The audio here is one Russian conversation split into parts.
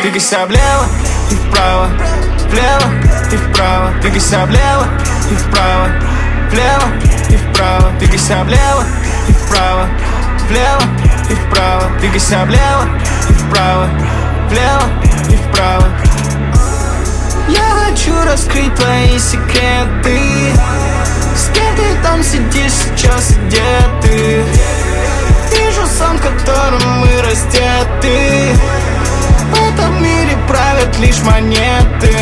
Двигайся влево и вправо, влево и вправо. Двигайся влево и вправо, влево и вправо. Двигайся влево и вправо, влево и вправо. Двигайся влево и вправо, влево и вправо. Я хочу раскрыть твои секреты. С кем ты там сидишь сейчас и где ты? Вижу сон, в котором мы раздеты. В этом мире правят лишь монеты.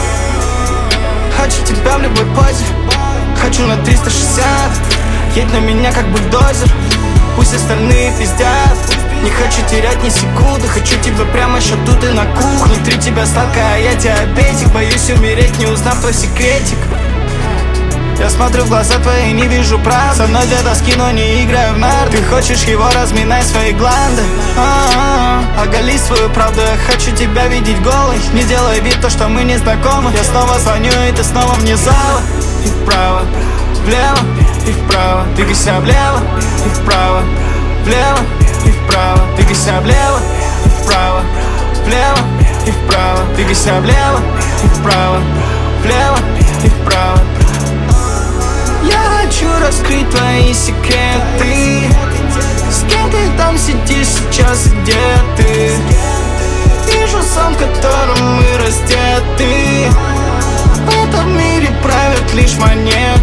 Хочу тебя в любой позе, хочу на 360. Едь на меня как бульдозер, пусть остальные пиздят. Не хочу терять ни секунды, хочу тебя прямо сейчас тут и на кухне. Внутри тебя сладкая, а я диабетик. Боюсь умереть, не узнав твой секретик. Я смотрю в глаза твои, не вижу правды. Со мной для тоски, но не играю в нарды. Ты хочешь его, разминай свои гланды. Оголи свою правду, я хочу тебя видеть голой. Не делай вид, то, что мы не знакомы. Я снова звоню, и ты снова вне зала. И вправо, влево и вправо. Двигайся влево и вправо, влево и вправо. Двигайся влево и вправо, влево и вправо. Двигайся влево и вправо, влево и вправо. Я хочу раскрыть твои секреты. С кем ты там сидишь сейчас и где ты? Вижу сон, в котором мы раздеты. В этом мире правят лишь монеты.